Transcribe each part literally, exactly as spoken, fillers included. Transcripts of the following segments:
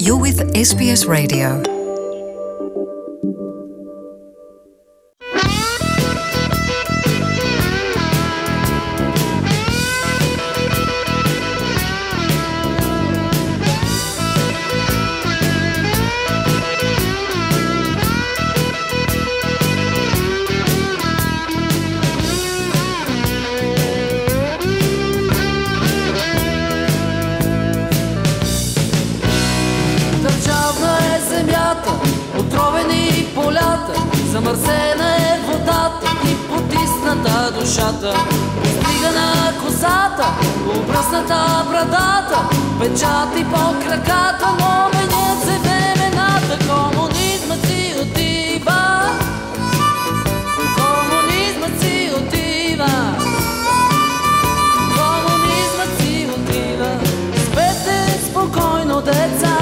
You're with Ес Би Ес Radio. Замърсена е водата и потисната душата. Стигана косата, обръсната брадата, печати по краката, но менят се времената. Комунизмът си отива, комунизмът си отива, комунизмът си отива. Спете спокойно, деца.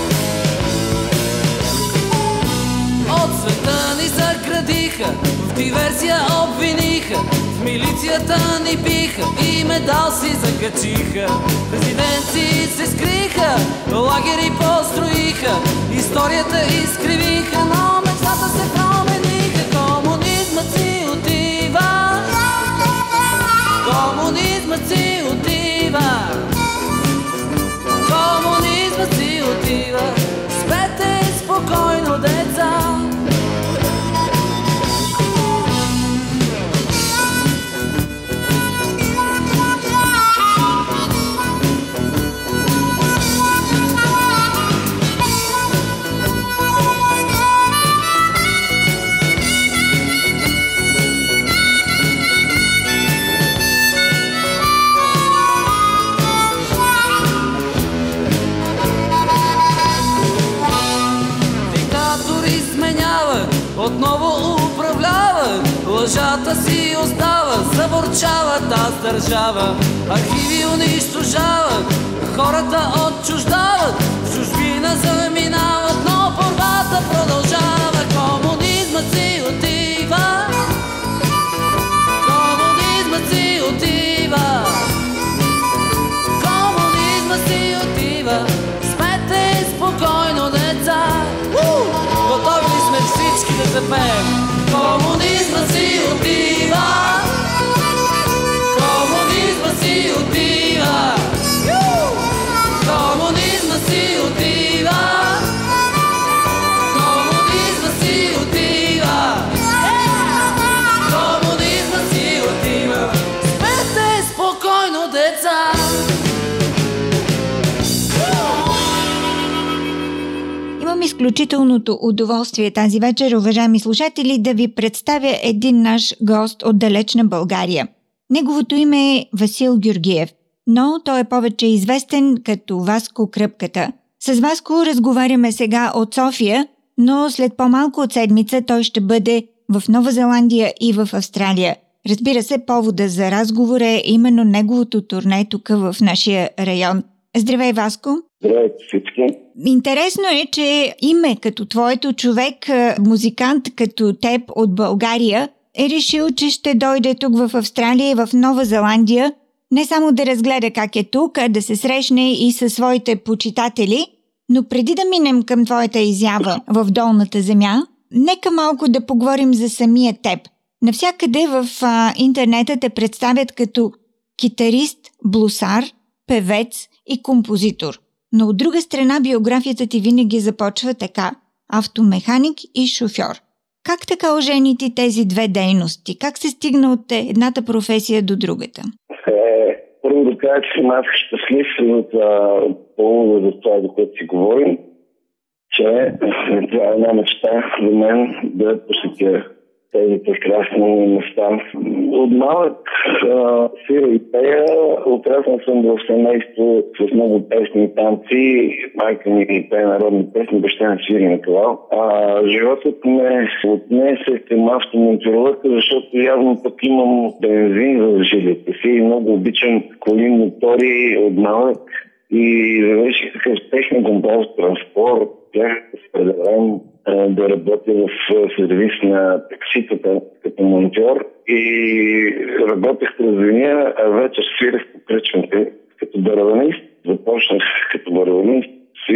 От света ни заградиха, в диверсия обвиниха, в милицията ни биха и медал си закачиха. Президенти се скриха, лагери построиха, историята изкривиха, но мечтата се промениха. Комунизмът си отива, комунизмът си отива, комунизмът си отива. Спете спокойно, деца. Отново управляват, лъжата си остават, заборчават аз държава. Архиви унищожават, хората отчуждават, в чужбина заминават, но борбата продължава. Комунизмът си отива, комунизмът си отива, комунизмът си отива. Спете спокойно, деца. Готови ли сме всички да запеем? Комунизмът си отива, комунизмът си отива, комунизмът си отива, комунизмът си отива, комунизмът си отива. Спете спокойно, деца. Имам изключителното удоволствие тази вечер, уважаеми слушатели, да ви представя един наш гост от далечна България. Неговото име е Васил Георгиев, но той е повече известен като Васко Кръпката. С Васко разговаряме сега от София, но след по-малко от седмица той ще бъде в Нова Зеландия и в Австралия. Разбира се, повода за разговор е именно неговото турне тук в нашия район. Здравей, Васко! Здравейте всички! Интересно е, че име като твоето, човек, музикант като теб от България, е решил, че ще дойде тук в Австралия и в Нова Зеландия, не само да разгледа как е тук, а да се срещне и със своите почитатели. Но преди да минем към твоята изява в Долната земя, нека малко да поговорим за самия теб. Навсякъде в а, интернета те представят като китарист, блусар, певец и композитор. Но от друга страна биографията ти винаги започва така – автомеханик и шофьор. Как така оженити тези две дейности? Как се стигна от едната професия до другата? Е, първо да кажа, че съм аз щастлив от повода за това, за което си говорим, че това е една мечта за мен да посетя тези прекрасни места. От малък свира и пея, отрасна съм в семейство с много песни и танци. Майка ми пее народни песни, баща ми свири на кавал. А животът ме отнесе към автомонтировка, защото явно пък имам бензин в жилите си и много обичам коли, мотори от малък. И завърших такъв техник композ транспорт, бях разпределен да работя в сервис на такситата като монтьор и работех през деня, а вечер свирах по кръчмите като барабанист. Започнах като барабанист, свирах с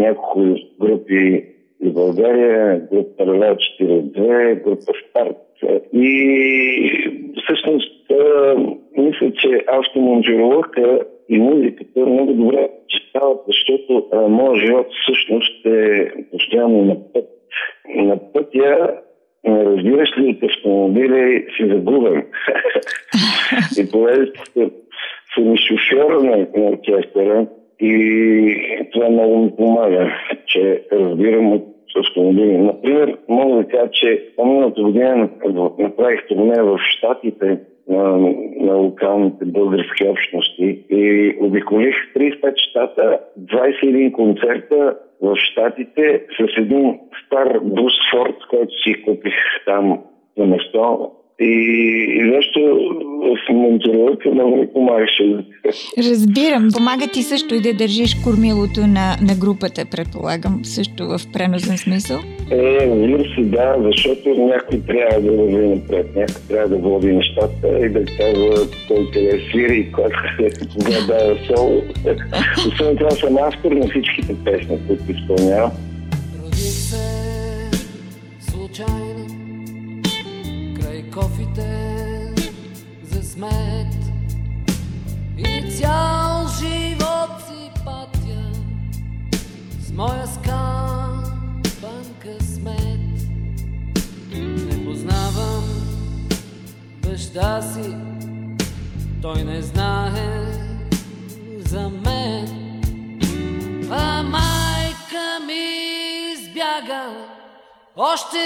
няколко групи в България, група Паралел четиридесет и две, група Старт. И всъщност мисля, че автомонтировка и музиката много добре читават, защото а, моят живот всъщност е постоянно на път. На пътя, разбираш ли, от автомобили си загубен. И понеже съм и шофьор на, на оркестъра и това много ми помага, че разбирам от автомобили. Например, мога да кажа, че миналата година направих турне в Щатите на, на локалните български общности и обиколих тридесет и пет щата, двадесет и един концерта в Щатите с един стар бус Форд, който си купих там на место. И, и нещо в монтировка много ми помагаше. Разбирам. Помага ти също и да държиш кормилото на, на групата, предполагам, също в преносен смисъл? Е, разбира се, да, защото някой трябва да върви напред, някой трябва да води нещата и да казва кой къде свири и кой кога дава соло. Освен това съм автор на всичките песни, които изпълнявам. Родих се случайно край кофите за смет и цял живот си патя с моя скампан късмет. Не познавам баща си, той не знае за мен, а майка ми избяга още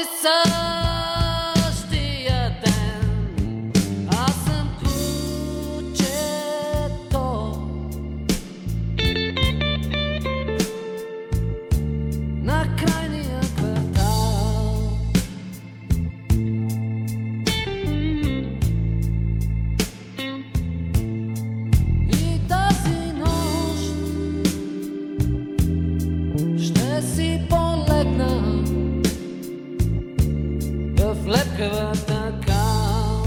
същия ден. Аз съм кучето на крайния квартал. И тази нощ ще си полегна в лепкавата кал.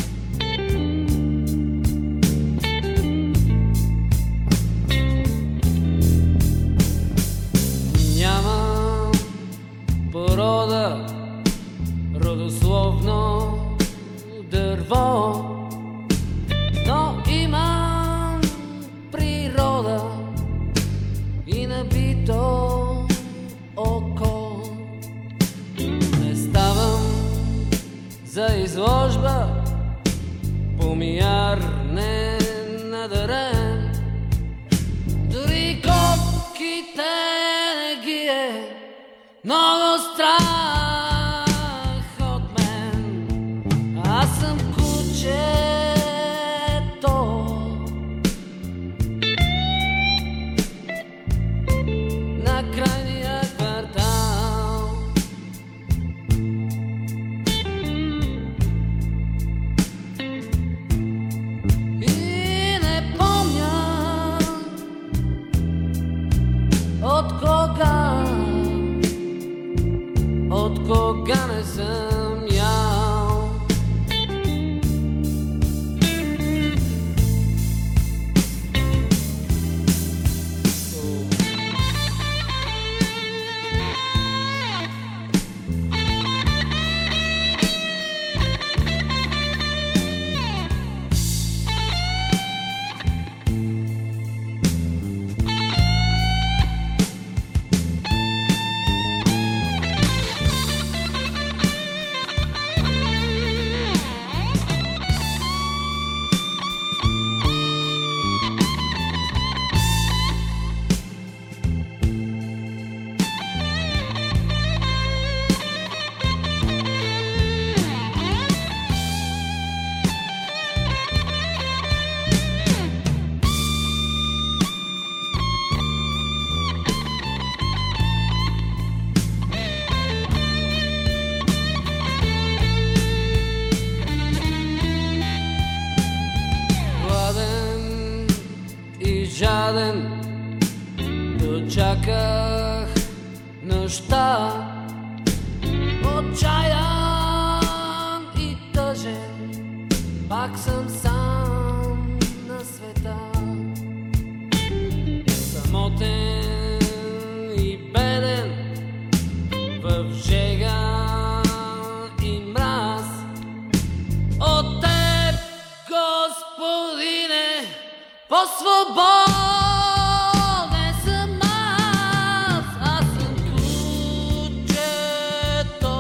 Нямам порода, родословно дърво, но имам природа и набито око. Не ставам за изложба, помияр не надарен, дори копките не ги е много страх от мен. Аз съм кучето на крайния квартал. И не помня от кога, от кога не съм ял. Гладен и жаден дочаках нощта, отчаян и тъжен, пак съм сам на света. Самотен и Свободен съм аз, аз съм ключето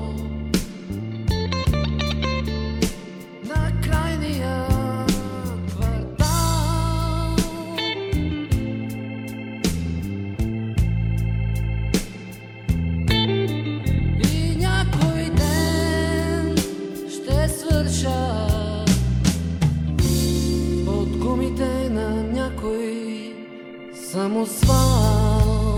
на крайния квартал. И някой ден ще свърша от гумите на някой самосвал.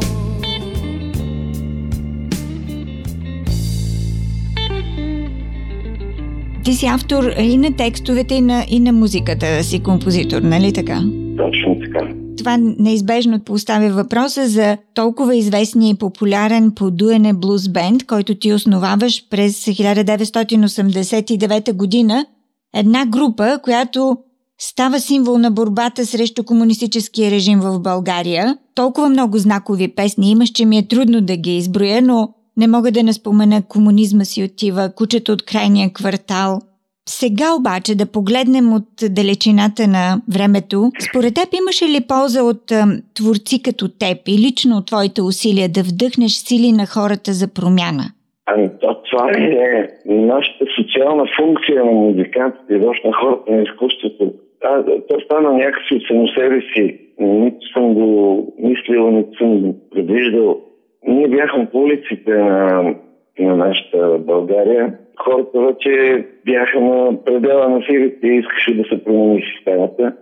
Ти си автор и на текстовете, и на, и на музиката, си композитор, нали така? Точно така. Това неизбежно поставя въпроса за толкова известния и популярен подуене блуз бенд, който ти основаваш през хиляда деветстотин осемдесет и девета година. Една група, която става символ на борбата срещу комунистическия режим в България. Толкова много знакови песни имаш, че ми е трудно да ги изброя, но не мога да не спомена "Комунизма си отива", "Кучето от крайния квартал". Сега обаче да погледнем от далечината на времето. Според теб имаше ли полза от а, творци като теб и лично от твоите усилия да вдъхнеш сили на хората за промяна? Ами то, това е нашата социална функция на музикантите, изобщо на хората на изкуството. А, то стана някакси от само себе си. Нито съм го мислил, нито съм го предвиждал. Ние бяхме по улиците на, на нашата България. Хората вече бяха на предела на силите и искаше да се промени системата.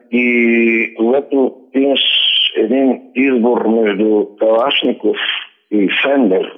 И когато имаш един избор между Калашников и Фендер,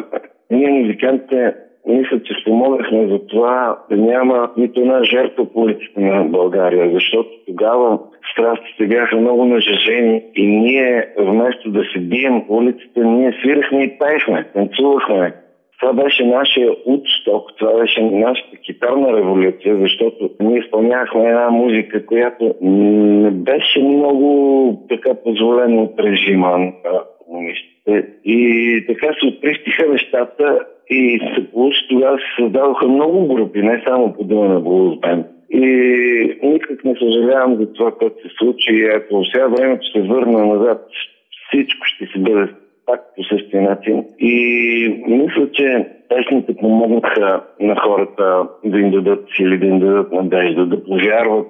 ние музикантите мисля, че спомогнахме за това да няма нито една жертва по улиците на България, защото тогава страстите бяха много нажежени и ние вместо да се бием по улиците, ние свирахме и пеехме, танцувахме. Това беше нашия Удсток, това беше нашата китарна революция, защото ние изпълнявахме една музика, която не беше много така позволена от режима на комунистите. И така се отпристиха нещата и се получи, тогава се създадоха много групи, не само подуене блуз бенд. И никак не съжалявам за това, което се случи. Ако сега времето се върна назад, всичко ще си бъде пак по същия начин. И мисля, че песните помогнаха на хората да им дадат сили, да им дадат надежда, да повярват,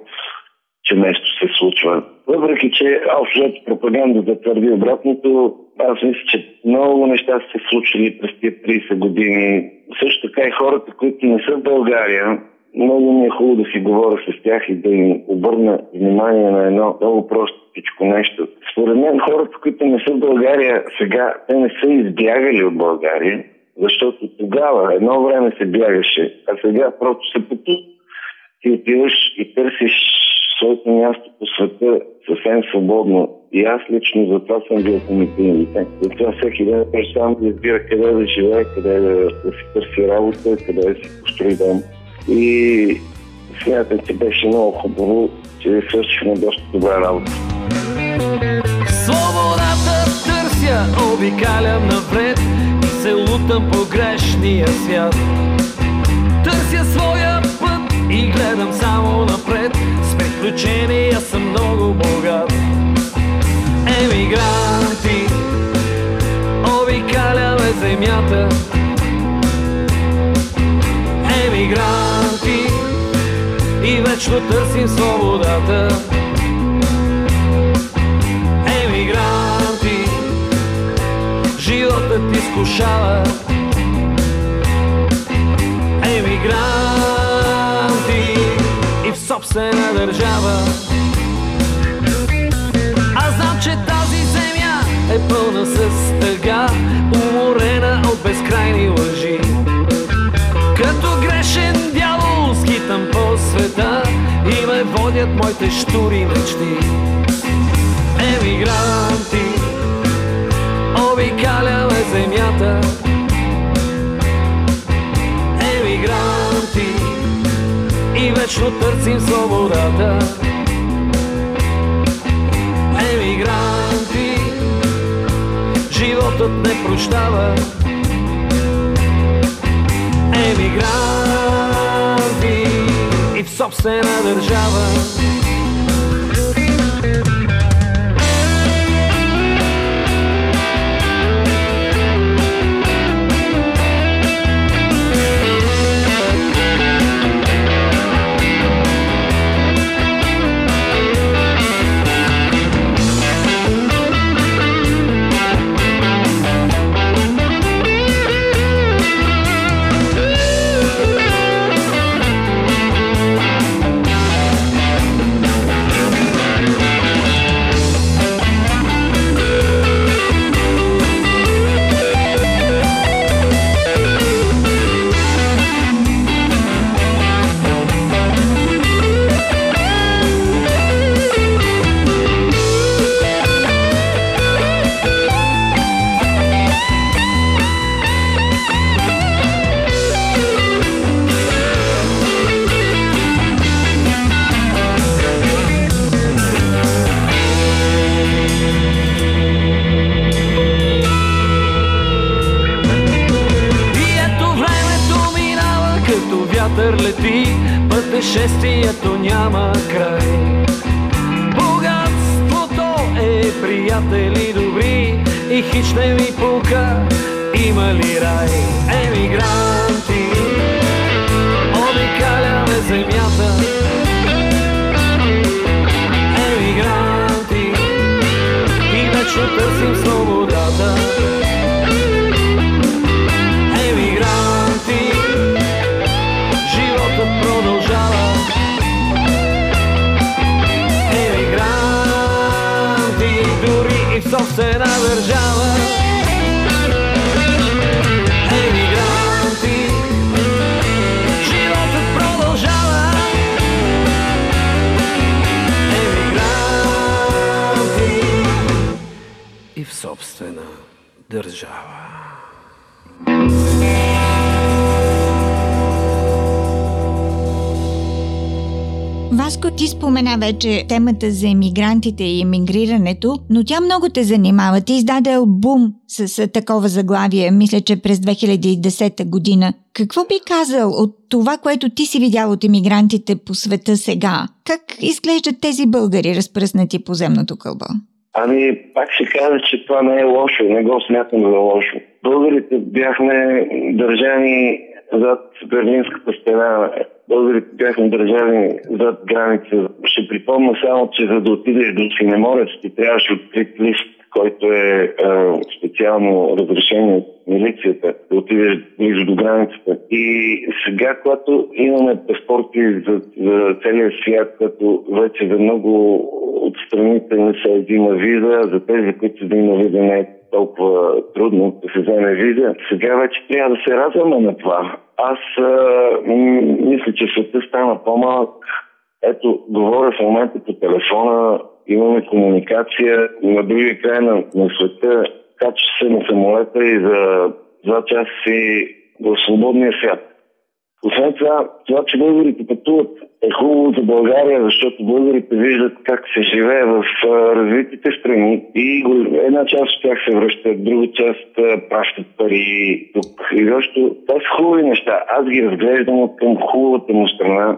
че нещо се случва. Въпреки, че общо пропагандата твърди обратното, аз мисля, че много неща са се случили през тези трийсет години. Също така и хората, които не са в България, много ми е хубаво да си говоря с тях и да им обърна внимание на едно много простичко нещо. Според мен хората, които не са в България сега, те не са избягали от България, защото тогава едно време се бягаше, а сега просто се потук. Ти отиваш и търсиш своето място по света съвсем свободно. И аз лично за това съм бил комитет. Затова всеки ден сам да избира къде да живее, къде да, да си търси работа, къде да си построи дом. И смятам, че беше много хубаво, че свършихме доста добра работа. Свободата търся, обикалям напред и се лутам по грешния свят. Търся своя път и гледам само напред, с приключения съм много богат. Емигранти, обикаляме земята. Емигранти, и вечно търсим свободата. Емигранти, животът изкушава. Емигранти, и в собствена държава. Аз знам, че тази земя е пълна с тъга, уморена от безкрайни лъжи. Като грешен дявол скитам по света и ме водят моите щури мечти. Емигранти, обикаляме земята. Емигранти, и вечно търсим свободата. Емигранти, животът не прощава. Емигранти, и в собствена държава. вятър лети, пътешествието няма край. Богатството е приятели добри и хич не ми пука, има ли рай. Емигранти, обикаляме земята. Емигранти, и вечно търсим свободата. Емигранти, животът продължава. Емигранти, дори и в собствена държава. Емигранти, животът продължава. Емигранти, и в собствена държава. Васко, ти спомена вече темата за емигрантите и емигрирането, но тя много те занимава. Ти издаде албум с, с такова заглавие, мисля, че през две хиляди и десета година. Какво би казал от това, което ти си видял от емигрантите по света сега? Как изглеждат тези българи, разпръснати по земното кълбо? Ами, пак ще кажа, че това не е лошо, не го смятам за лошо. Българите бяхме държани зад Берлинската стена, българите бяхме държани зад граница. Ще припомня само, че за да отидеш до Синеморец, ти трябваше открит лист, който е, е специално разрешение от милицията, да отидеш близо до границата. И сега, когато имаме паспорти за, за целия свят, като вече за много от страните не се взима виза, за тези, които се взима виза, не е толкова трудно да се вземе виза. Сега вече трябва да се радваме на това. Аз а, м- мисля, че света стана по-малък. Ето, говоря в момента по телефона, имаме комуникация на другия край на, на света, кача се на самолета и за два часа си в свободния свят. Освен това, това, че българите пътуват, е хубаво за България, защото българите виждат как се живее в а, развитите страни и една част от тях се връщат, друга част а, пращат пари тук. И защото това са хубави неща. Аз ги разглеждам от към хубавата му страна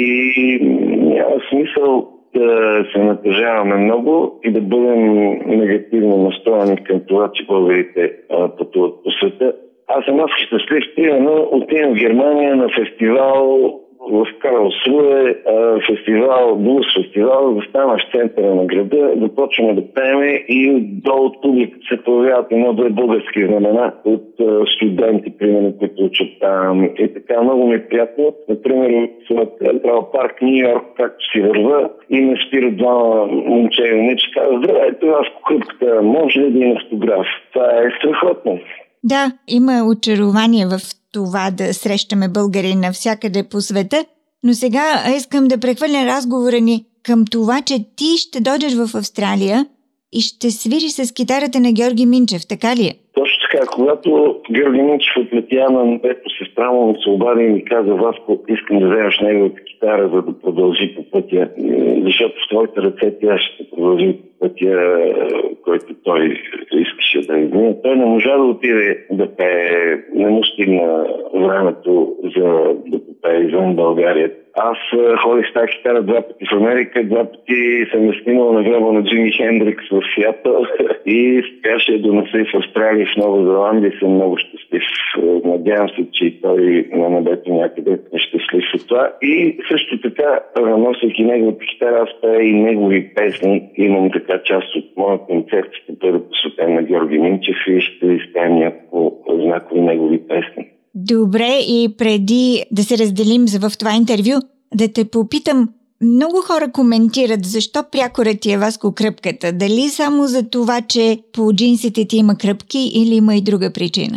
и няма смисъл да се натъжаваме много и да бъдем негативно настроени към това, че българите а, пътуват по света. Аз съм аз щастлив, примерно отивам в Германия на фестивал в Карлсруе, фестивал, блуз фестивал, заставаме в центъра на града, започваме да пеем и отдолу от публиката се появяват едно-две български знамена от студенти, примерно, които учат там. И така много ми е приятно. Например, в Централ парк, Нью-Йорк, както си върва, и ме спират двама момче и момиче, казват: здравейте, Васко Кръпката, може ли да има автограф? Това е страхотно. Да, има очарование в това да срещаме българи навсякъде по света, но сега искам да прехвърля разговора ни към това, че ти ще дойдеш в Австралия и ще свириш с китарата на Георги Минчев, така ли е? Точно така. Когато Георги Минчев отлетя на небето, сестра му ми се обади и ми каза: Васко, искам да вземеш неговата китара, за да продължи по пътя, защото в твоите ръце тя ще продължи по пътя, който той искаше да измине. Той не можа да отиде да пее, не му стигна времето за да пее извън България. Аз ходих с тази китара два пъти в Америка, два пъти съм я снимал на гроба на Джими Хендрикс в Сиатъл и сега ще я донеса и в Австралия, в Нова Зеландия, и съм много щастлив. Надявам се, че и той на небето някъде е щастлив от това. И също така, носейки неговата китара, аз пея и негови песни. Имам така част от моя концерт, ще бъде посветен на Георги Минчев и ще изпеем няколко знакови негови песни. Добре, и преди да се разделим в това интервю, да те попитам, много хора коментират защо прякора ти е Васко Кръпката. Дали само за това, че по джинсите ти има кръпки или има и друга причина?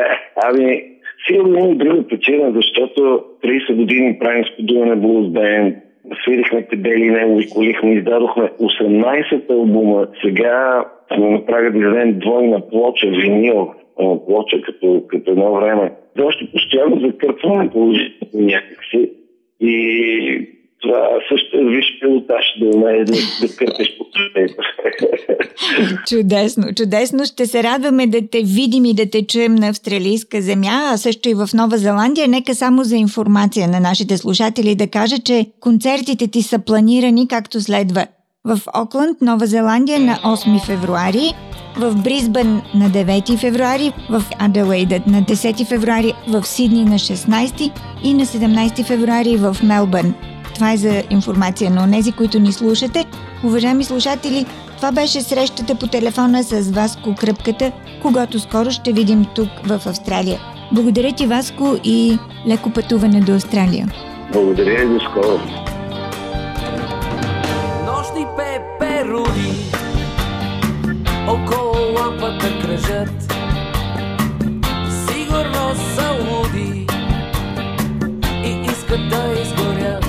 Ами, сигурно има и друга причина, защото трийсет години правим сподуване Blues Band, свирихме кадели негови, колихме, издадохме осемнайсет албума. Сега сме направили да издадем двойна плоча, винил, плоча като, като едно време. Защо постоянно закърпваме положението някакси и това също е виж пилотаж, да умее да, да кърпиш по трудето. Чудесно, чудесно. Ще се радваме да те видим и да те чуем на австралийска земя, а също и в Нова Зеландия. Нека само за информация на нашите слушатели да кажа, че концертите ти са планирани както следва. В Окланд, Нова Зеландия на осми февруари, в Бризбън на девети февруари, в Аделаида на десети февруари, в Сидни на шестнайсети и на седемнайсети февруари в Мелбърн. Това е за информация на онези, които ни слушате. Уважаеми слушатели, това беше срещата по телефона с Васко Кръпката, когато скоро ще видим тук в Австралия. Благодаря ти, Васко, и леко пътуване до Австралия. Благодаря и до скоро. Нощни пеперуди около лампата кръжат. Сигурно са луди и искат да изгорят.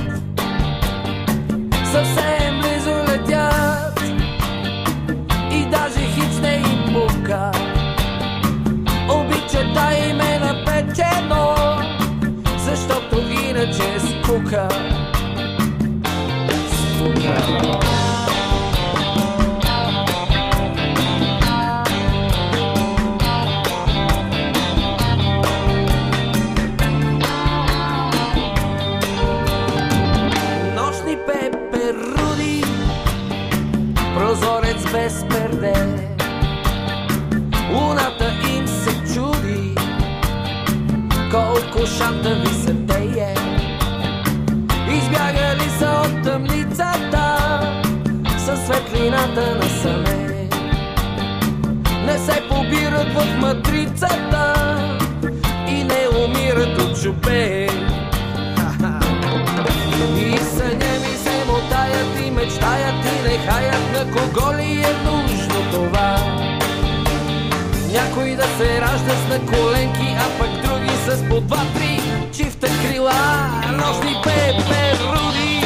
Съвсем близо летят и даже хич не им пука. Обичат да им е напечено, защото иначе скука. Скука. Прозорец без перде, луната им се чуди, колко шантави са тея. Избягали са от тъмницата със светлината на саме. Не се побират в матрицата и не умират от жупе. И съня ми се мотаят и мечтаят и не хаят, на кого ли е нужно това? Някой да се ражда с на коленки, а пък други с по два-три чифта крила. Нощни пеперуди.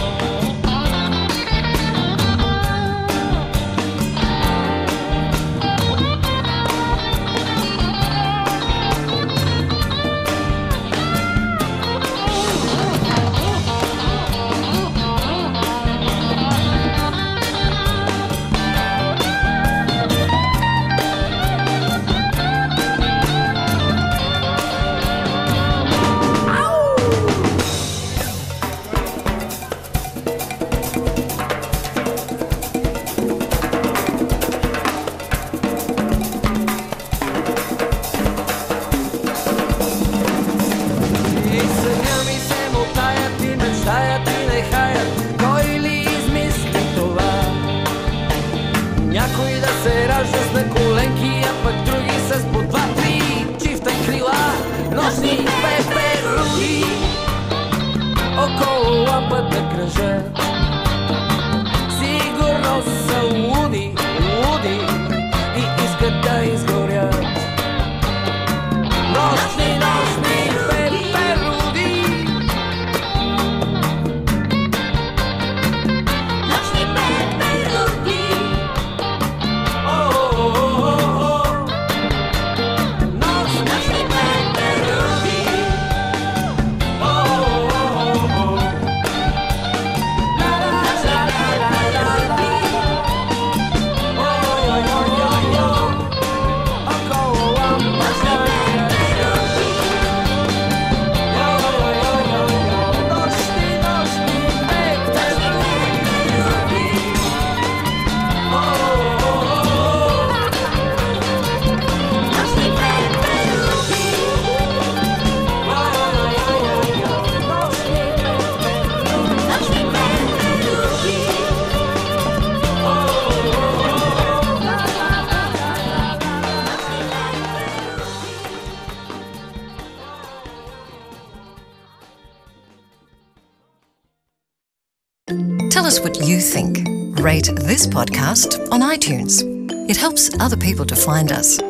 Сигурно са луди, луди и искат да изгорят. Нощни, нощни пеперуди. Нощни пеперуди. О, о, о, о. Нощни пеперуди. О, о, о, о. Tell us what you think. Rate this podcast on iTunes. It helps other people to find us.